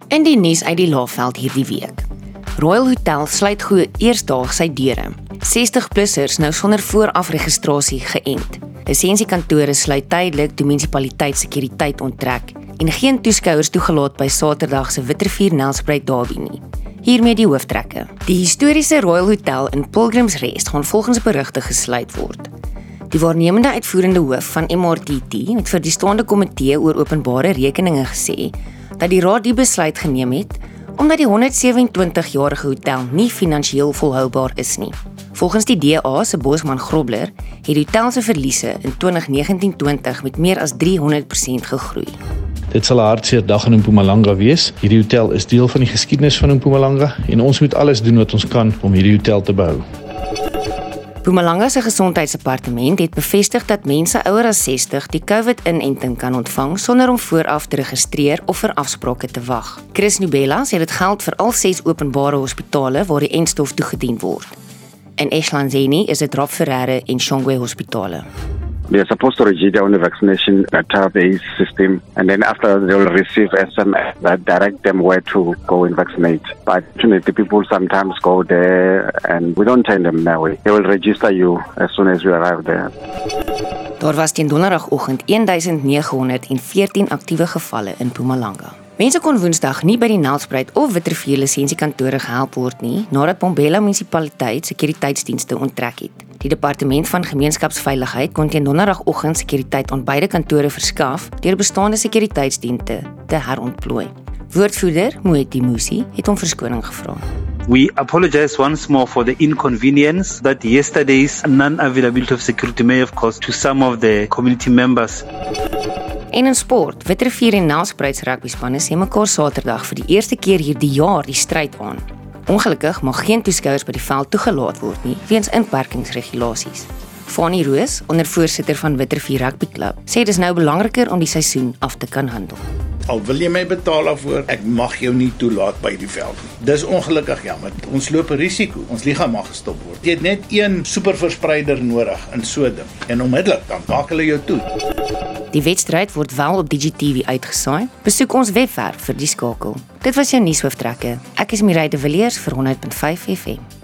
In die nuus uit die Laagveld hierdie week. Royal Hotel sluit goeie eersdaag sy deure. 60-plussers nou sonder voorafregistrasie geënt. Lisensiekantore sluit tydelik toe munisipaliteit sekuriteit onttrek en geen toeskouers toegelaat by Saterdag se Witrifuur Nelspruit Derby nie. Hiermee die hooftrekke. Die historiese Royal Hotel in Pilgrims Rest gaan volgens berigte gesluit word. Die waarnemende uitvoerende hoof van MRTT het vir die staande komitee oor openbare rekeninge gesê dat die raad die besluit geneem het omdat die 127-jarige hotel nie finansiëel volhoubaar is nie. Volgens die DA se Bosman Grobler het die hotel se verliese in 2019-20 met meer as 300% gegroei. Dit sal 'n hartseer dag in Mpumalanga wees. Hierdie hotel is deel van die geskiedenis van Mpumalanga en ons moet alles doen wat ons kan om hierdie hotel te behou. Mpumalanga se gesondheidsdepartement het bevestig dat mense ouer as 60 die COVID-inenting kan ontvang sonder om vooraf te registreer of vir afsprake te wag. Chris Nubela sê dit geld vir al 6 openbare hospitale waar die enstof toegedien word. In Eslanzeni is dit Rob Ferreira en Shongwe hospitale. They are supposed to register on the vaccination database system, and then after they will receive SMS that direct them where to go and vaccinate. But unfortunately, people sometimes go there and we don't tell them that way. They will register you as soon as you arrive there. Daar was teen donderdagoggend 1914 aktiewe gevalle in Mpumalanga. Mense kon Woensdag nie by die Nelspruit of Witrifuur lisensiekantore gehelp word nie, nadat Mbombela munisipaliteit sekuriteitsdienste onttrek het. Die departement van gemeenskapsveiligheid kon teen donderdagoggend sekuriteit aan beide kantore verskaf deur bestaande sekuriteitsdienste te herontplooi. Woordvoerder Moeti Musi het om verskoning gevra. We apologize once more for the inconvenience that yesterday's non-availability of security may have caused to some of the community members. En in sport, Witrifuur en Nelspruit rugbyspanne sê mekaar Saterdag vir die eerste keer hierdie jaar die stryd aan. Ongelukkig mag geen toeskouers by die veld toegelaat word nie, weens inperkingsregulasies. Fanie Roos, ondervoorsitter van Witrifuur Rugby Club, sê dis nou belangriker om die seisoen af te kan handel. Al wil jy my betaal daarvoor, ek mag jou nie toelaat by die veld nie. Dis ongelukkig jammer. Ons loop 'n risiko. Ons liga mag gestop word. Jy het net een superverspreider nodig in so 'n ding en onmiddellik dan maak hulle jou toe. Die wedstryd word wel op DigiTV uitgesaai. Besoek ons webwerf vir die skakel. Dit was jou nuushooftrekke. Ek is Mireille de Villiers vir 100.5 FM.